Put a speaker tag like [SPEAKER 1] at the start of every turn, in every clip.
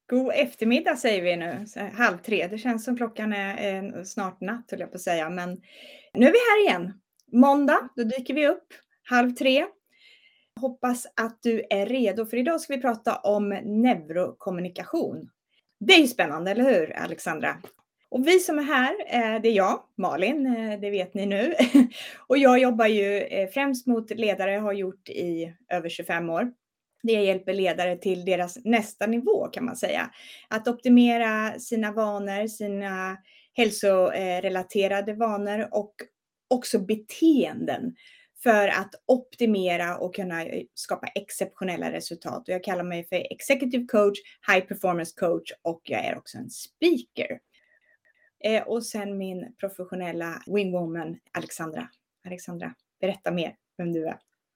[SPEAKER 1] God eftermiddag säger vi nu, så 2:30. Det känns som klockan är snart natt höll jag på att säga, men nu är vi här igen. Måndag, då dyker vi upp 2:30. Hoppas att du är redo, för idag ska vi prata om neurokommunikation. Det är ju spännande, eller hur Alexandra? Och vi som är här, det är jag, Malin, det vet ni nu. Och jag jobbar ju främst mot ledare, har gjort i över 25 år. Det hjälper ledare till deras nästa nivå kan man säga. Att optimera sina vanor, sina hälsorelaterade vanor och också beteenden för att optimera och kunna skapa exceptionella resultat. Och jag kallar mig för Executive Coach, High Performance Coach och jag är också en speaker. Och sen min professionella wingwoman Alexandra. Alexandra, berätta mer vem du är.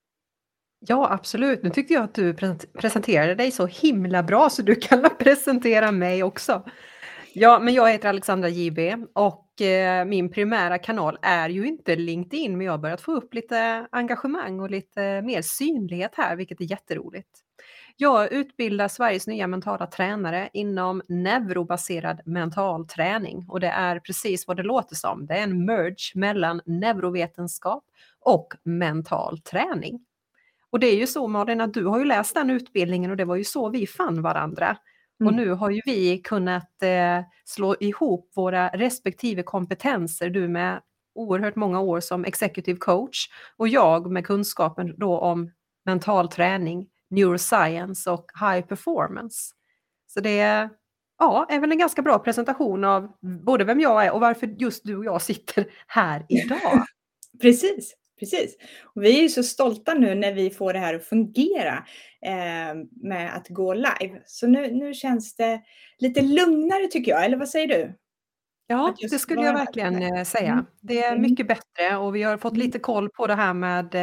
[SPEAKER 2] Ja, absolut. Nu tyckte jag att du presenterade dig så himla bra så du kan presentera mig också. Ja, men jag heter Alexandra JB och min primära kanal är ju inte LinkedIn, men jag har börjat få upp lite engagemang och lite mer synlighet här, vilket är jätteroligt. Jag utbildar Sveriges nya mentala tränare inom neurobaserad mental träning och det är precis vad det låter som. Det är en merge mellan neurovetenskap och mental träning. Och det är ju så Malin att du har ju läst den utbildningen och det var ju så vi fann varandra. Och nu har ju vi kunnat slå ihop våra respektive kompetenser, du med oerhört många år som executive coach och jag med kunskapen då om mental träning, neuroscience och high performance. Så det är väl en ganska bra presentation av både vem jag är och varför just du och jag sitter här idag.
[SPEAKER 1] Precis. Och vi är ju så stolta nu när vi får det här att fungera med att gå live. Så nu känns det lite lugnare tycker jag, eller vad säger du?
[SPEAKER 2] Ja, det skulle jag verkligen säga. Det är mycket bättre och vi har fått lite koll på det här med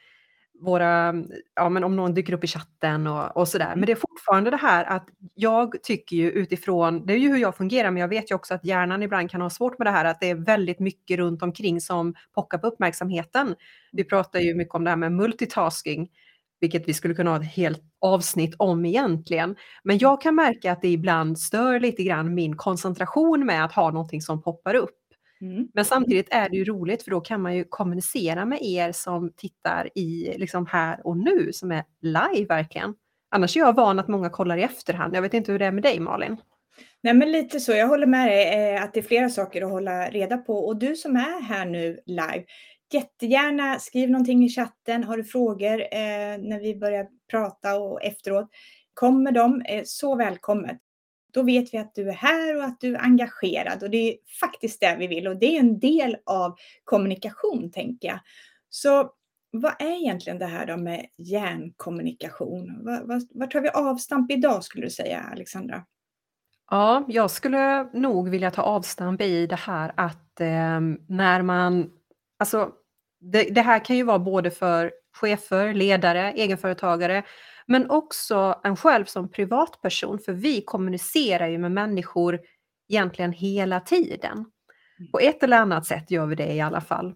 [SPEAKER 2] våra, men om någon dyker upp i chatten och sådär. Men det är fortfarande det här att jag tycker ju utifrån, det är ju hur jag fungerar, men jag vet ju också att hjärnan ibland kan ha svårt med det här, att det är väldigt mycket runt omkring som pockar på uppmärksamheten. Vi pratar ju mycket om det här med multitasking, vilket vi skulle kunna ha ett helt avsnitt om egentligen. Men jag kan märka att det ibland stör lite grann min koncentration med att ha någonting som poppar upp. Men samtidigt är det ju roligt för då kan man ju kommunicera med er som tittar i liksom här och nu som är live verkligen. Annars är jag van att många kollar i efterhand. Jag vet inte hur det är med dig Malin.
[SPEAKER 1] Nej men lite så, jag håller med dig att det är flera saker att hålla reda på och du som är här nu live, jättegärna skriv någonting i chatten, har du frågor när vi börjar prata och efteråt, kommer de så välkommet. Då vet vi att du är här och att du är engagerad och det är faktiskt det vi vill och det är en del av kommunikation tänker jag. Så vad är egentligen det här då med hjärnkommunikation? Var tar vi avstamp idag skulle du säga Alexandra?
[SPEAKER 2] Ja, jag skulle nog vilja ta avstamp i det här att när man, alltså det här kan ju vara både för chefer, ledare, egenföretagare, men också en själv som privatperson, för vi kommunicerar ju med människor egentligen hela tiden. På ett eller annat sätt gör vi det i alla fall.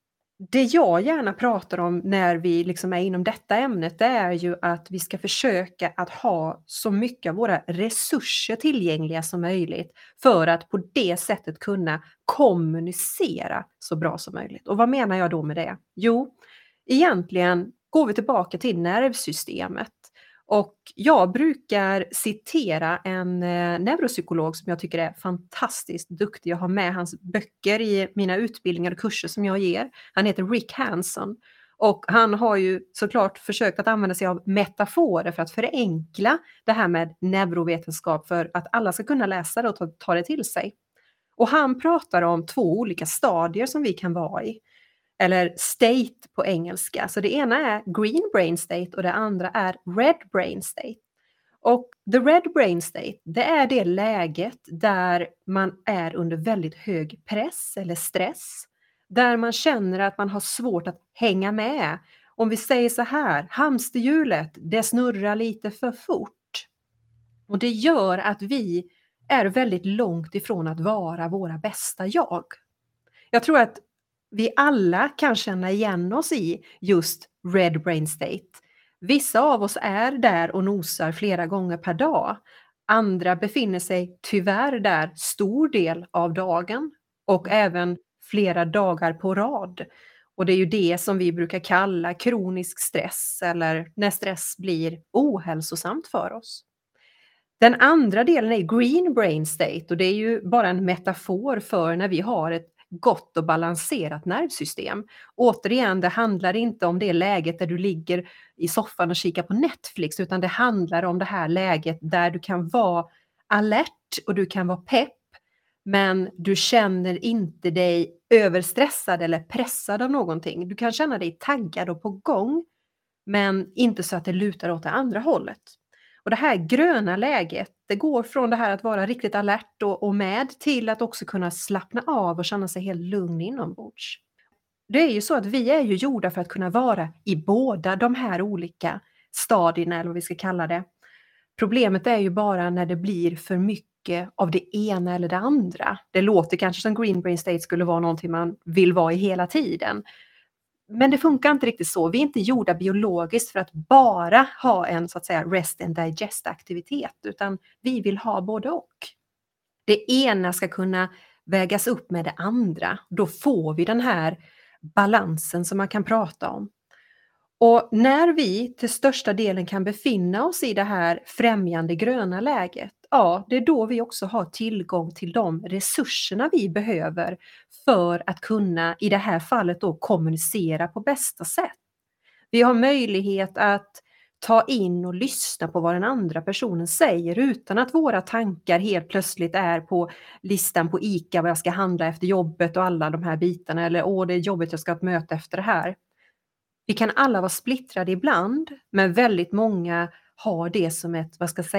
[SPEAKER 2] Det jag gärna pratar om när vi liksom är inom detta ämnet, det är ju att vi ska försöka att ha så mycket av våra resurser tillgängliga som möjligt för att på det sättet kunna kommunicera så bra som möjligt. Och vad menar jag då med det? Jo, egentligen går vi tillbaka till nervsystemet. Och jag brukar citera en neuropsykolog som jag tycker är fantastiskt duktig. Jag har med hans böcker i mina utbildningar och kurser som jag ger. Han heter Rick Hanson. Och han har ju såklart försökt att använda sig av metaforer för att förenkla det här med neurovetenskap för att alla ska kunna läsa det och ta det till sig. Och han pratar om 2 olika stadier som vi kan vara i. Eller state på engelska. Så det ena är green brain state och det andra är red brain state. Och the red brain state, det är det läget där man är under väldigt hög press eller stress. Där man känner att man har svårt att hänga med. Om vi säger så här, hamsterhjulet, det snurrar lite för fort. Och det gör att vi är väldigt långt ifrån att vara våra bästa jag. Jag tror att vi alla kan känna igen oss i just red brain state. Vissa av oss är där och nosar flera gånger per dag. Andra befinner sig tyvärr där stor del av dagen och även flera dagar på rad. Och det är ju det som vi brukar kalla kronisk stress eller när stress blir ohälsosamt för oss. Den andra delen är green brain state och det är ju bara en metafor för när vi har ett gott och balanserat nervsystem. Återigen, det handlar inte om det läget där du ligger i soffan och kikar på Netflix, utan det handlar om det här läget där du kan vara alert och du kan vara pepp, men du känner inte dig överstressad eller pressad av någonting. Du kan känna dig taggad och på gång, men inte så att det lutar åt det andra hållet. Och det här gröna läget, det går från det här att vara riktigt alert och med till att också kunna slappna av och känna sig helt lugn inombords. Det är ju så att vi är ju gjorda för att kunna vara i båda de här olika stadierna eller vad vi ska kalla det. Problemet är ju bara när det blir för mycket av det ena eller det andra. Det låter kanske som green brain state skulle vara någonting man vill vara i hela tiden. Men det funkar inte riktigt så. Vi är inte gjorda biologiskt för att bara ha en så att säga rest and digest aktivitet, utan vi vill ha både och. Det ena ska kunna vägas upp med det andra. Då får vi den här balansen som man kan prata om. Och när vi till största delen kan befinna oss i det här främjande gröna läget, ja, det är då vi också har tillgång till de resurserna vi behöver för att kunna, i det här fallet då, kommunicera på bästa sätt. Vi har möjlighet att ta in och lyssna på vad den andra personen säger utan att våra tankar helt plötsligt är på listan på ICA vad jag ska handla efter jobbet och alla de här bitarna, eller det är jobbet jag ska ha ett möte efter det här. Vi kan alla vara splittrade ibland, men väldigt många har det som ett,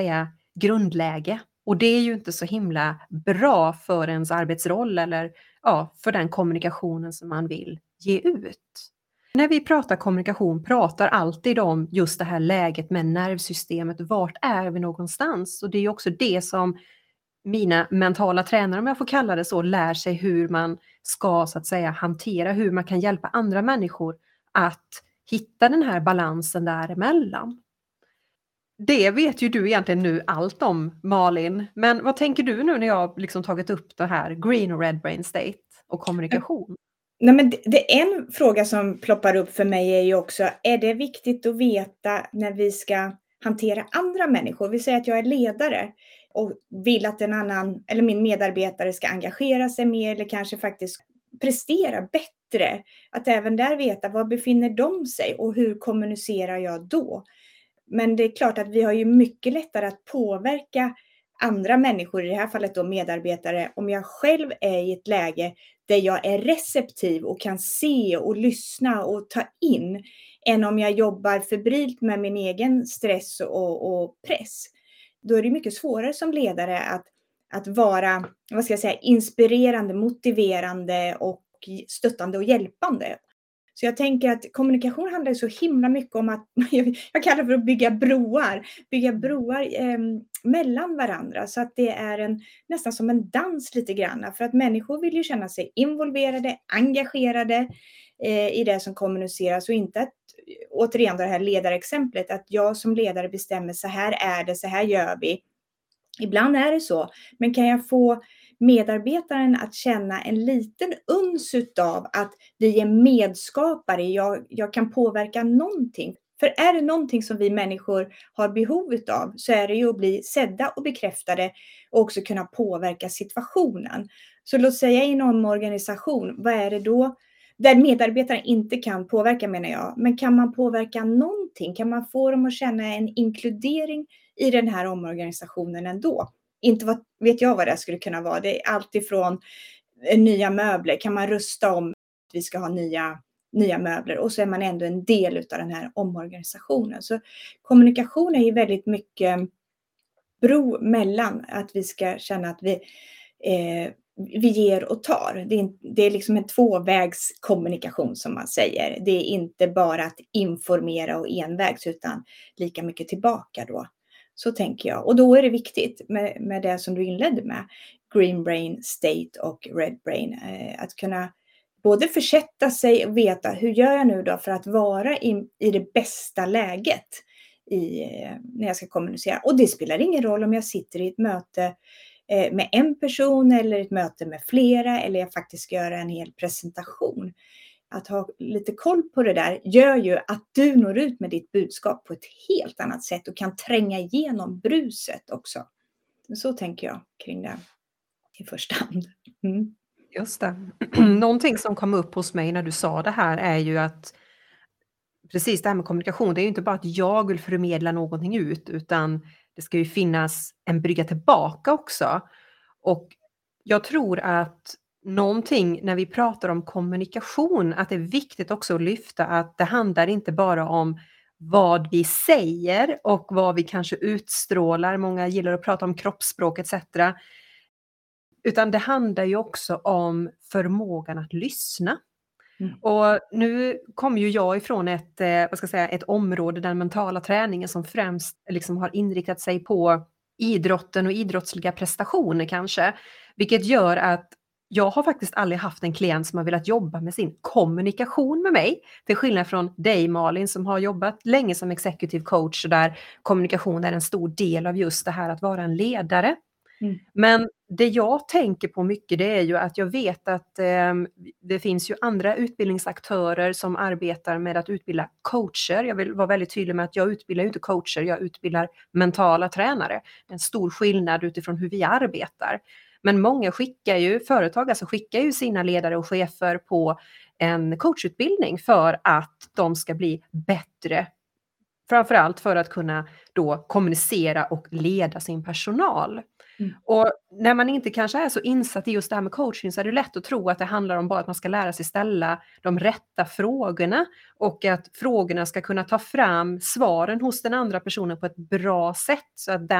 [SPEAKER 2] grundläge. Och det är ju inte så himla bra för ens arbetsroll eller för den kommunikationen som man vill ge ut. När vi pratar kommunikation pratar alltid om just det här läget med nervsystemet. Vart är vi någonstans? Och det är ju också det som mina mentala tränare, om jag får kalla det så, lär sig hur man ska så att säga hantera, hur man kan hjälpa andra människor att hitta den här balansen däremellan. Det vet ju du egentligen nu allt om, Malin. Men vad tänker du nu när jag liksom tagit upp det här green och red brain state och kommunikation?
[SPEAKER 1] Nej, men det är en fråga som ploppar upp för mig är ju också, är det viktigt att veta när vi ska hantera andra människor? Vi säger att jag är ledare och vill att en annan eller min medarbetare ska engagera sig mer eller kanske faktiskt prestera bättre. Att även där veta var befinner de sig och hur kommunicerar jag då? Men det är klart att vi har ju mycket lättare att påverka andra människor, i det här fallet då medarbetare, om jag själv är i ett läge där jag är receptiv och kan se och lyssna och ta in, än om jag jobbar febrilt med min egen stress och press. Då är det mycket svårare som ledare att vara, inspirerande, motiverande och stöttande och hjälpande. Så jag tänker att kommunikation handlar så himla mycket om att, jag kallar det för att bygga broar mellan varandra. Så att det är nästan som en dans lite grann. För att människor vill ju känna sig involverade, engagerade i det som kommuniceras. Och inte att, återigen det här ledarexemplet, att jag som ledare bestämmer så här är det, så här gör vi. Ibland är det så, men kan jag få medarbetaren att känna en liten uns av att vi är medskapare, jag kan påverka någonting. För är det någonting som vi människor har behov av så är det ju att bli sedda och bekräftade och också kunna påverka situationen. Så låt säga i en omorganisation, vad är det då? Där medarbetare inte kan påverka menar jag, men kan man påverka någonting? Kan man få dem att känna en inkludering i den här omorganisationen ändå? Inte vet jag vad det skulle kunna vara. Det är allt ifrån nya möbler. Kan man rösta om att vi ska ha nya möbler? Och så är man ändå en del av den här omorganisationen. Så kommunikation är ju väldigt mycket bro mellan att vi ska känna att vi ger och tar. Det är liksom en tvåvägskommunikation som man säger. Det är inte bara att informera och envägs utan lika mycket tillbaka då. Så tänker jag. Och då är det viktigt med det som du inledde med. Green brain state och red brain. Att kunna både försätta sig och veta hur gör jag nu då för att vara i det bästa läget när jag ska kommunicera. Och det spelar ingen roll om jag sitter i ett möte med en person eller ett möte med flera, eller jag faktiskt ska göra en hel presentation. Att ha lite koll på det där gör ju att du når ut med ditt budskap på ett helt annat sätt och kan tränga igenom bruset också. Så tänker jag kring det i första hand. Mm.
[SPEAKER 2] Just det. Någonting som kom upp hos mig när du sa det här är ju att precis det här med kommunikation, det är ju inte bara att jag vill förmedla någonting ut, utan det ska ju finnas en brygga tillbaka också. Och jag tror att någonting när vi pratar om kommunikation, att det är viktigt också att lyfta att det handlar inte bara om vad vi säger och vad vi kanske utstrålar. Många gillar att prata om kroppsspråk etc. Utan det handlar ju också om förmågan att lyssna.
[SPEAKER 1] Mm.
[SPEAKER 2] Och nu kommer ju jag ifrån ett område, den mentala träningen, som främst liksom har inriktat sig på idrotten och idrottsliga prestationer kanske. Vilket gör att jag har faktiskt aldrig haft en klient som har velat jobba med sin kommunikation med mig. Till skillnad från dig, Malin, som har jobbat länge som executive coach, där kommunikation är en stor del av just det här att vara en ledare.
[SPEAKER 1] Mm.
[SPEAKER 2] Men det jag tänker på mycket, det är ju att jag vet att det finns ju andra utbildningsaktörer som arbetar med att utbilda coacher. Jag vill vara väldigt tydlig med att jag utbildar ju inte coacher, jag utbildar mentala tränare. Det är en stor skillnad utifrån hur vi arbetar. Men många företag skickar ju sina ledare och chefer på en coachutbildning för att de ska bli bättre. Framförallt för att kunna då kommunicera och leda sin personal.
[SPEAKER 1] Mm.
[SPEAKER 2] Och när man inte kanske är så insatt i just det här med coaching, så är det lätt att tro att det handlar om bara att man ska lära sig ställa de rätta frågorna och att frågorna ska kunna ta fram svaren hos den andra personen på ett bra sätt, så att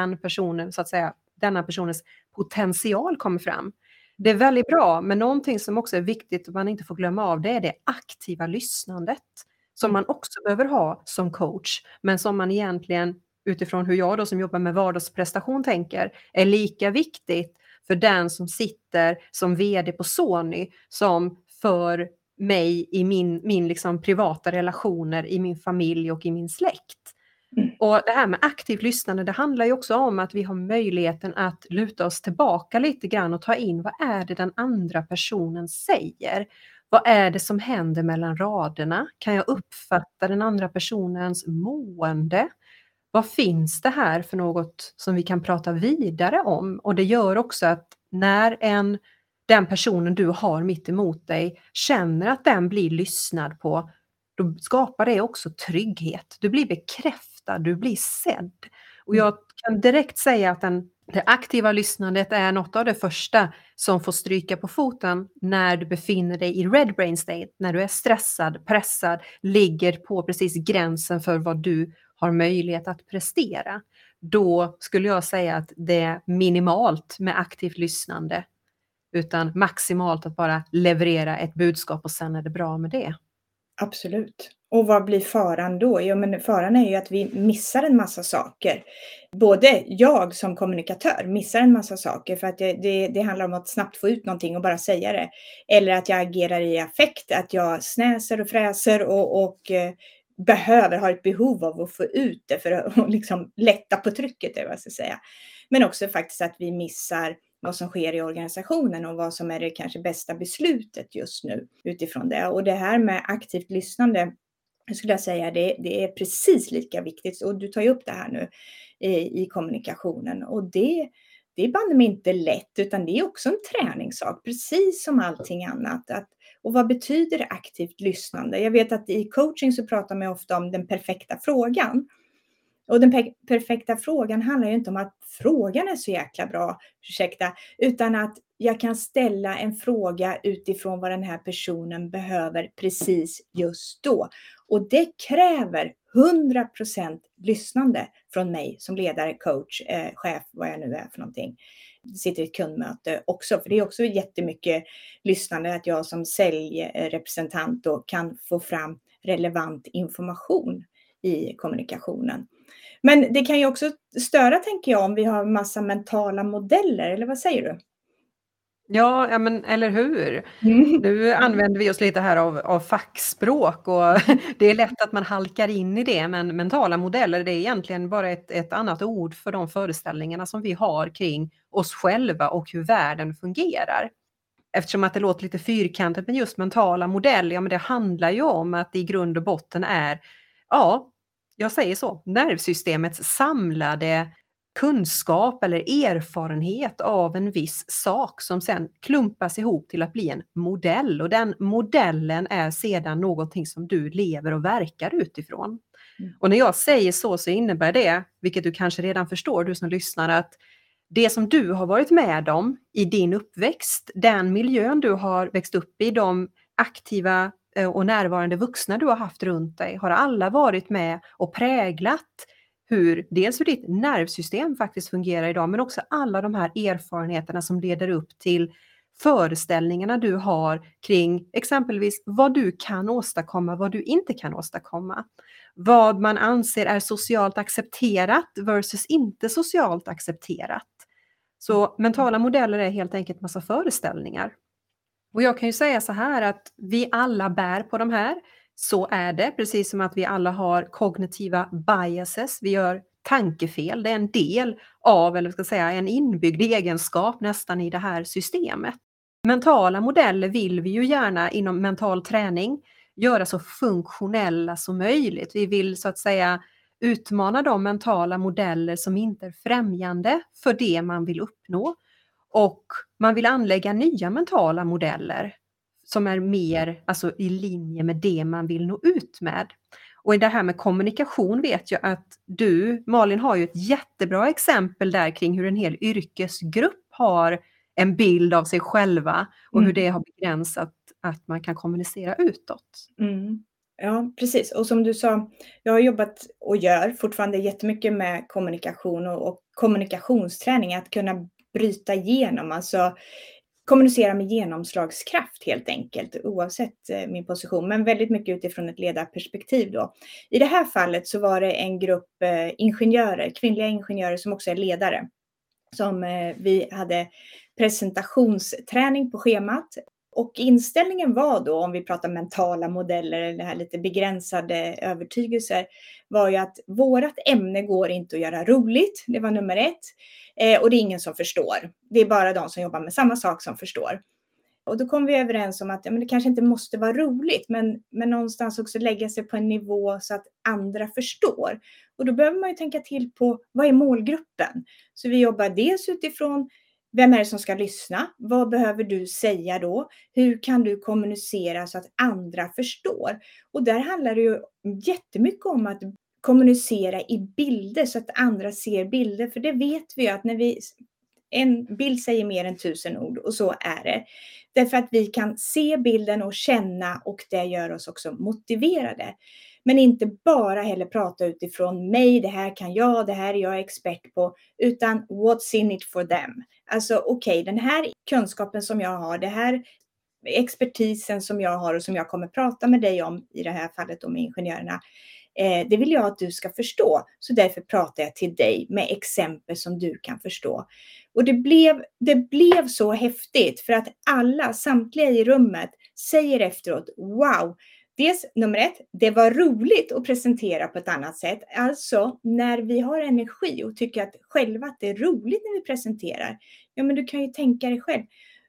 [SPEAKER 2] denna personens potential kommer fram. Det är väldigt bra, men någonting som också är viktigt och man inte får glömma av, det är det aktiva lyssnandet som man också behöver ha som coach, men som man egentligen, utifrån hur jag då som jobbar med vardagsprestation tänker, är lika viktigt för den som sitter som vd på Sony som för mig i min liksom privata relationer, i min familj och i min släkt.
[SPEAKER 1] Mm.
[SPEAKER 2] Och det här med aktivt lyssnande, det handlar ju också om att vi har möjligheten att luta oss tillbaka lite grann och ta in, vad är det den andra personen säger? Vad är det som händer mellan raderna? Kan jag uppfatta den andra personens mående? Vad finns det här för något som vi kan prata vidare om? Och det gör också att när den personen du har mitt emot dig känner att den blir lyssnad på, då skapar det också trygghet. Du blir bekräftad, du blir sedd. Och jag kan direkt säga att det aktiva lyssnandet är något av det första som får stryka på foten när du befinner dig i red brain state, när du är stressad, pressad, ligger på precis gränsen för vad du har möjlighet att prestera. Då skulle jag säga att det är minimalt med aktivt lyssnande, utan maximalt att bara leverera ett budskap och sen är det bra med det.
[SPEAKER 1] Absolut. Och vad blir faran då? Jo, men faran är ju att vi missar en massa saker. Både jag som kommunikatör missar en massa saker för att det handlar om att snabbt få ut någonting och bara säga det. Eller att jag agerar i affekt, att jag snäser och fräser och har ett behov av att få ut det för att liksom lätta på trycket, det vad jag ska säga. Men också faktiskt att vi missar vad som sker i organisationen och vad som är det kanske bästa beslutet just nu utifrån det. Och det här med aktivt lyssnande, skulle jag säga, det är precis lika viktigt. Och du tar ju upp det här nu i kommunikationen. Och det är banne inte lätt, utan det är också en träningssak, precis som allting annat. Och vad betyder aktivt lyssnande? Jag vet att i coaching så pratar man ofta om den perfekta frågan. Och den perfekta frågan handlar ju inte om att frågan är så jäkla bra, utan att jag kan ställa en fråga utifrån vad den här personen behöver precis just då. Och det kräver 100% lyssnande från mig som ledare, coach, chef, vad jag nu är för någonting. Sitter i ett kundmöte också, för det är också jättemycket lyssnande, att jag som säljrepresentant då kan få fram relevant information i kommunikationen. Men det kan ju också störa, tänker jag, om vi har massa mentala modeller, eller vad säger du?
[SPEAKER 2] Ja, men eller hur?
[SPEAKER 1] Mm.
[SPEAKER 2] Nu använder vi oss lite här av fackspråk och det är lätt att man halkar in i det, men mentala modeller, det är egentligen bara ett annat ord för de föreställningarna som vi har kring oss själva och hur världen fungerar. Eftersom att det låter lite fyrkantigt, men just mentala modeller, ja men det handlar ju om att det i grund och botten är, ja, jag säger så, nervsystemets samlade kunskap eller erfarenhet av en viss sak som sen klumpas ihop till att bli en modell, och den modellen är sedan någonting som du lever och verkar utifrån.
[SPEAKER 1] Mm.
[SPEAKER 2] Och när jag säger så innebär det, vilket du kanske redan förstår, du som lyssnar, att det som du har varit med om i din uppväxt, den miljön du har växt upp i, de aktiva och närvarande vuxna du har haft runt dig, har alla varit med och präglat dels hur ditt nervsystem faktiskt fungerar idag, men också alla de här erfarenheterna som leder upp till föreställningarna du har kring exempelvis vad du kan åstadkomma, vad du inte kan åstadkomma. Vad man anser är socialt accepterat versus inte socialt accepterat. Så mentala modeller är helt enkelt massa föreställningar. Och jag kan ju säga så här att vi alla bär på de här. Så är det, precis som att vi alla har kognitiva biases. Vi gör tankefel. Det är en del av, eller ska säga, en inbyggd egenskap nästan i det här systemet. Mentala modeller vill vi ju gärna inom mental träning göra så funktionella som möjligt. Vi vill så att säga utmana de mentala modeller som inte är främjande för det man vill uppnå. Och man vill anlägga nya mentala modeller som är mer i linje med det man vill nå ut med. Och i det här med kommunikation vet jag att du, Malin, har ju ett jättebra exempel där kring hur en hel yrkesgrupp har en bild av sig själva och hur det har begränsat att man kan kommunicera utåt.
[SPEAKER 1] Mm. Ja, precis. Och som du sa, jag har jobbat och gör fortfarande jättemycket med kommunikation och kommunikationsträning, att kunna bryta igenom, alltså kommunicera med genomslagskraft helt enkelt, oavsett min position, men väldigt mycket utifrån ett ledarperspektiv då. I det här fallet så var det en grupp ingenjörer, kvinnliga ingenjörer som också är ledare, som vi hade presentationsträning på schemat. Och inställningen var då, om vi pratar mentala modeller eller det här lite begränsade övertygelser, var ju att vårat ämne går inte att göra roligt. Det var nummer 1. Och det är ingen som förstår. Det är bara de som jobbar med samma sak som förstår. Och då kom vi överens om att det kanske inte måste vara roligt, men någonstans också lägga sig på en nivå så att andra förstår. Och då behöver man ju tänka till på, vad är målgruppen? Så vi jobbar dels utifrån, vem är det som ska lyssna? Vad behöver du säga då? Hur kan du kommunicera så att andra förstår? Och där handlar det ju jättemycket om att kommunicera i bilder så att andra ser bilder. För det vet vi ju att en bild säger mer än 1000 ord, och så är det. Därför att vi kan se bilden och känna, och det gör oss också motiverade. Men inte bara heller prata utifrån mig, det här kan jag, det här är jag expert på, utan what's in it for them. Alltså okej, den här kunskapen som jag har, det här expertisen som jag har och som jag kommer prata med dig om, i det här fallet med ingenjörerna, det vill jag att du ska förstå. Så därför pratar jag till dig med exempel som du kan förstå. Och det blev så häftigt, för att samtliga i rummet säger efteråt, wow. Dels nummer 1, det var roligt att presentera på ett annat sätt. Alltså när vi har energi och tycker att själva att det är roligt när vi presenterar. Ja, men du kan ju tänka dig själv.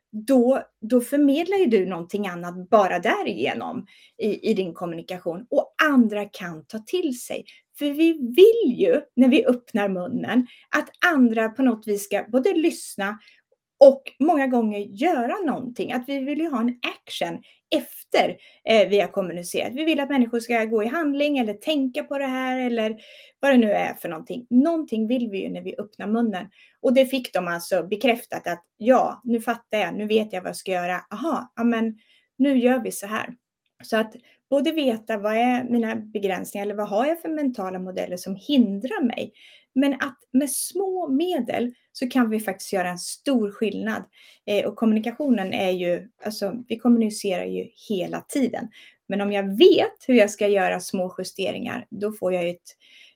[SPEAKER 1] Då förmedlar ju du någonting annat bara därigenom i din kommunikation. Och andra kan ta till sig. För vi vill ju, när vi öppnar munnen, att andra på något vis ska både lyssna och många gånger göra någonting. Att vi vill ju ha en action efter vi har kommunicerat. Vi vill att människor ska gå i handling eller tänka på det här eller vad det nu är för någonting. Någonting vill vi ju när vi öppnar munnen. Och det fick de alltså bekräftat att ja, nu fattar jag, nu vet jag vad jag ska göra. Aha, ja men nu gör vi så här. Så att både veta vad är mina begränsningar eller vad har jag för mentala modeller som hindrar mig. Men att med små medel så kan vi faktiskt göra en stor skillnad. Och kommunikationen är ju, vi kommunicerar ju hela tiden. Men om jag vet hur jag ska göra små justeringar, då får jag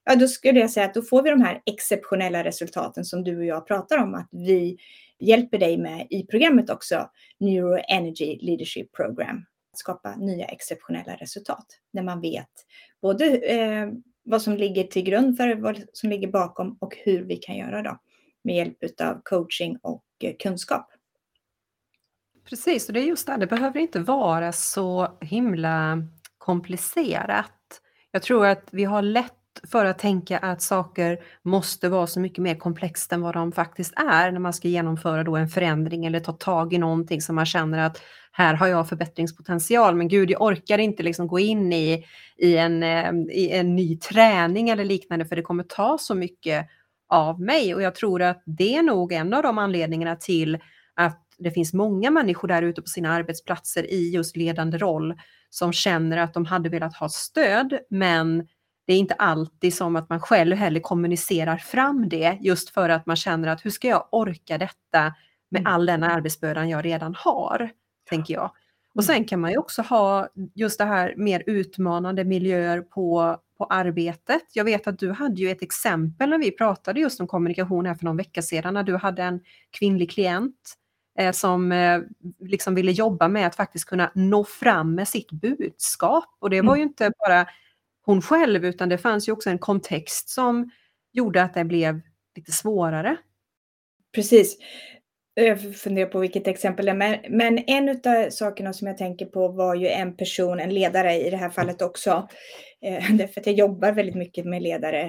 [SPEAKER 1] Ja, då skulle jag säga att då får vi de här exceptionella resultaten som du och jag pratar om, att vi hjälper dig med i programmet också, Neuro Energy Leadership Program. Att skapa nya exceptionella resultat när man vet både vad som ligger till grund för vad som ligger bakom och hur vi kan göra då med hjälp av coaching och kunskap.
[SPEAKER 2] Precis, och det är just det behöver inte vara så himla komplicerat. Jag tror att vi har lätt för att tänka att saker måste vara så mycket mer komplext än vad de faktiskt är när man ska genomföra då en förändring eller ta tag i någonting som man känner att här har jag förbättringspotential, men gud jag orkar inte liksom gå in i en ny träning eller liknande för det kommer ta så mycket av mig, och jag tror att det är nog en av de anledningarna till att det finns många människor där ute på sina arbetsplatser i just ledande roll som känner att de hade velat ha stöd, men det är inte alltid som att man själv heller kommunicerar fram det, just för att man känner att hur ska jag orka detta med all den arbetsbördan jag redan har, tänker jag. Och sen kan man ju också ha just det här mer utmanande miljöer på arbetet. Jag vet att du hade ju ett exempel när vi pratade just om kommunikation här för någon vecka sedan, när du hade en kvinnlig klient som liksom ville jobba med att faktiskt kunna nå fram med sitt budskap. Och det var ju inte bara hon själv, utan det fanns ju också en kontext som gjorde att det blev lite svårare.
[SPEAKER 1] Precis. Jag funderar på vilket exempel det är, men en av sakerna som jag tänker på var ju en person, en ledare i det här fallet också, därför att jag jobbar väldigt mycket med ledare,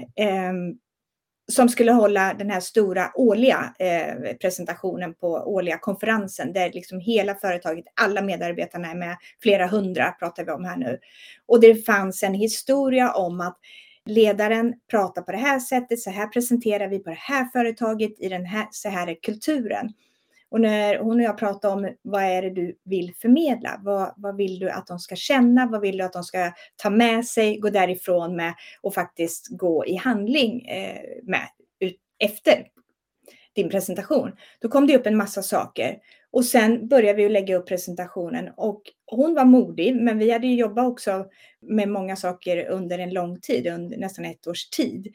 [SPEAKER 1] som skulle hålla den här stora årliga presentationen på årliga konferensen där liksom hela företaget, alla medarbetarna är med, flera hundra pratar vi om här nu. Och det fanns en historia om att ledaren pratar på det här sättet, så här presenterar vi på det här företaget, i den här, så här är kulturen. Och när hon och jag pratar om vad är det du vill förmedla, vad vill du att de ska känna, vad vill du att de ska ta med sig, gå därifrån med och faktiskt gå i handling med efter din presentation. Då kom det upp en massa saker och sen började vi lägga upp presentationen och hon var modig, men vi hade ju jobbat också med många saker under en lång tid, under nästan ett års tid,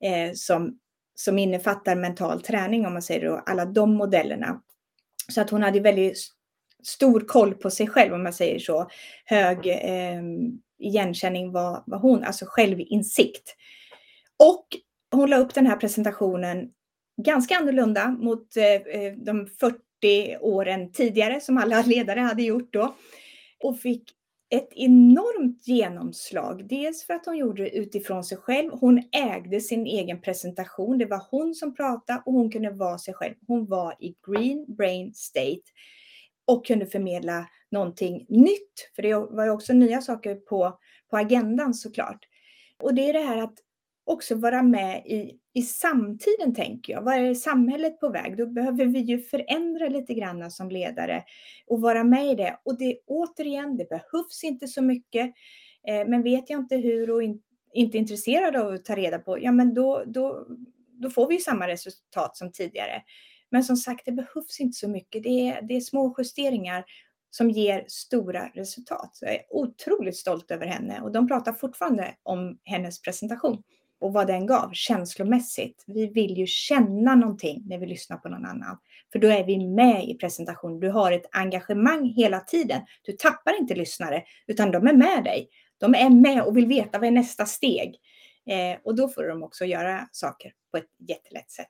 [SPEAKER 1] som innefattar mental träning om man säger då, alla de modellerna. Så att hon hade väldigt stor koll på sig själv om man säger så. Hög igenkänning var hon, alltså självinsikt. Och hon la upp den här presentationen ganska annorlunda mot de 40 åren tidigare som alla ledare hade gjort då. Och fick ett enormt genomslag. Dels för att hon gjorde det utifrån sig själv. Hon ägde sin egen presentation. Det var hon som pratade och hon kunde vara sig själv. Hon var i green brain state och kunde förmedla någonting nytt. För det var ju också nya saker på agendan såklart. Och det är det här att också vara med i samtiden, tänker jag. Vad är samhället på väg? Då behöver vi ju förändra lite grann som ledare och vara med i det. Och det återigen, det behövs inte så mycket. Men vet jag inte hur och inte intresserad av att ta reda på, ja men då får vi ju samma resultat som tidigare. Men som sagt, det behövs inte så mycket. Det är små justeringar som ger stora resultat. Så jag är otroligt stolt över henne och de pratar fortfarande om hennes presentation. Och vad den gav känslomässigt. Vi vill ju känna någonting när vi lyssnar på någon annan. För då är vi med i presentationen. Du har ett engagemang hela tiden. Du tappar inte lyssnare utan de är med dig. De är med och vill veta vad är nästa steg. Och då får de också göra saker på ett jättelätt sätt.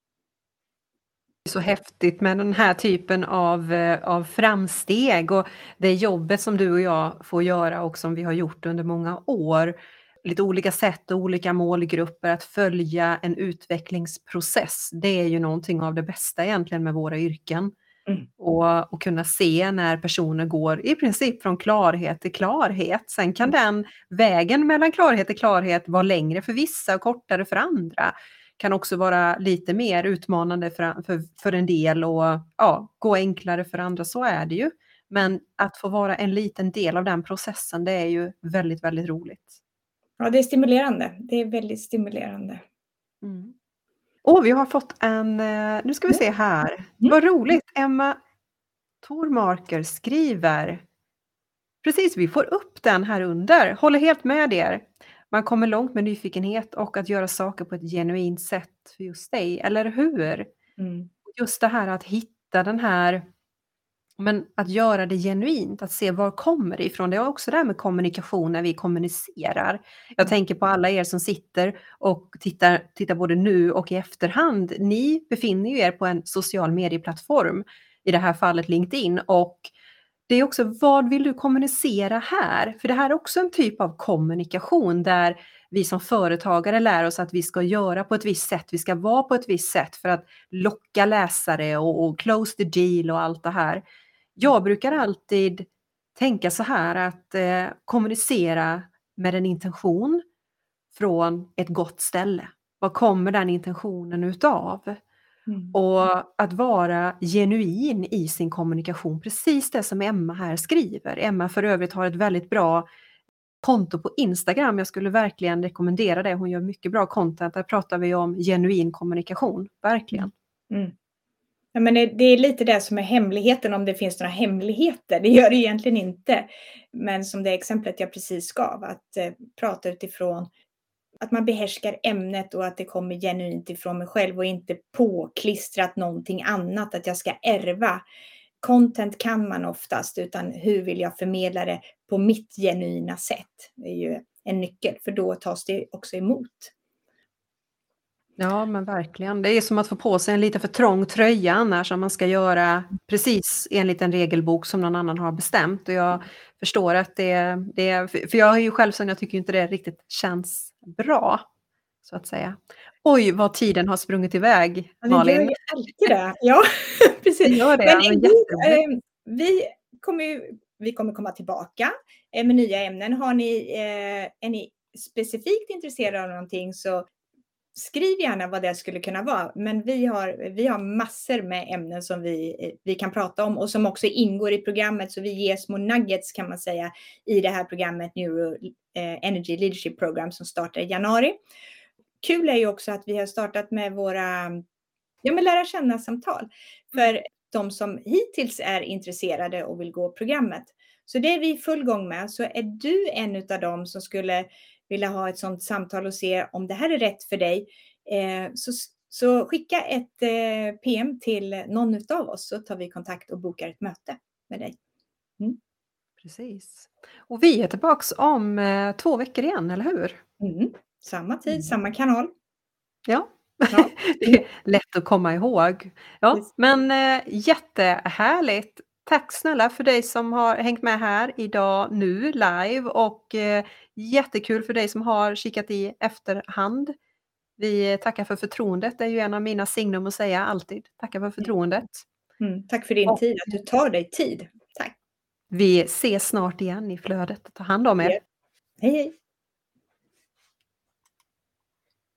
[SPEAKER 2] Det är så häftigt med den här typen av framsteg och det jobbet som du och jag får göra och som vi har gjort under många år. Lite olika sätt och olika målgrupper att följa en utvecklingsprocess. Det är ju någonting av det bästa egentligen med våra yrken. Och kunna se när personer går i princip från klarhet till klarhet. Sen kan den vägen mellan klarhet till klarhet vara längre för vissa och kortare för andra. Kan också vara lite mer utmanande för en del och gå enklare för andra, så är det ju. Men att få vara en liten del av den processen, det är ju väldigt, väldigt roligt.
[SPEAKER 1] Ja, det är stimulerande. Det är väldigt stimulerande.
[SPEAKER 2] Och vi har fått nu ska vi se här. Vad roligt, Emma Tormarker skriver. Precis, vi får upp den här under. Håller helt med er. man kommer långt med nyfikenhet och att göra saker på ett genuint sätt för just dig, eller hur?
[SPEAKER 1] Mm.
[SPEAKER 2] Just det här att hitta den här, men att göra det genuint, att se var kommer det ifrån. Det är också det här med kommunikation när vi kommunicerar. Jag tänker på alla er som sitter och tittar både nu och i efterhand. Ni befinner ju er på en social medieplattform, i det här fallet LinkedIn, och det är också, vad vill du kommunicera här? För det här är också en typ av kommunikation där vi som företagare lär oss att vi ska göra på ett visst sätt, vi ska vara på ett visst sätt för att locka läsare och close the deal och allt det här. Jag brukar alltid tänka så här att kommunicera med en intention från ett gott ställe. Vad kommer den intentionen utav? Och att vara genuin i sin kommunikation, precis det som Emma här skriver. Emma för övrigt har ett väldigt bra konto på Instagram. Jag skulle verkligen rekommendera det. Hon gör mycket bra content. Där pratar vi om genuin kommunikation, verkligen.
[SPEAKER 1] Ja, men det är lite det som är hemligheten, om det finns några hemligheter. Det gör det egentligen inte. Men som det exemplet jag precis gav, att prata utifrån att man behärskar ämnet och att det kommer genuint ifrån mig själv och inte påklistrat någonting annat, att jag ska ärva. Content kan man oftast, utan hur vill jag förmedla det på mitt genuina sätt? Det är ju en nyckel, för då tas det också emot.
[SPEAKER 2] Ja, men verkligen. Det är som att få på sig en lite för trång tröja annars, om man ska göra precis enligt en regelbok som någon annan har bestämt. Och jag förstår att det är, för jag är ju själv som jag tycker inte det riktigt känns bra, så att säga. Oj, vad tiden har sprungit iväg, Malin.
[SPEAKER 1] Det gör ju alltid det. Ja, precis.
[SPEAKER 2] Det gör det,
[SPEAKER 1] men vi kommer komma tillbaka med nya ämnen. Är ni specifikt intresserade av någonting, så skriv gärna vad det skulle kunna vara. Men vi har massor med ämnen som vi kan prata om och som också ingår i programmet. Så vi ger små nuggets, kan man säga, i det här programmet Neuro Energy Leadership Program som startar i januari. Kul är ju också att vi har startat med våra lära känna-samtal för de som hittills är intresserade och vill gå programmet. Så det är vi i full gång med. Så är du en av dem som skulle vilja ha ett sådant samtal och se om det här är rätt för dig, så skicka ett PM till någon av oss, så tar vi kontakt och bokar ett möte med dig.
[SPEAKER 2] Precis. Och vi är tillbaka om 2 veckor igen, eller hur?
[SPEAKER 1] Samma tid, samma kanal.
[SPEAKER 2] Ja. Det är lätt att komma ihåg. Ja, men jättehärligt. Tack snälla för dig som har hängt med här idag nu live, och jättekul för dig som har kikat i efterhand. Vi tackar för förtroendet. Det är ju en av mina signum att säga alltid. Tackar för förtroendet.
[SPEAKER 1] Tack för din tid, att du tar dig tid. Tack.
[SPEAKER 2] Vi ses snart igen i flödet. Ta hand om er.
[SPEAKER 1] Hej hej.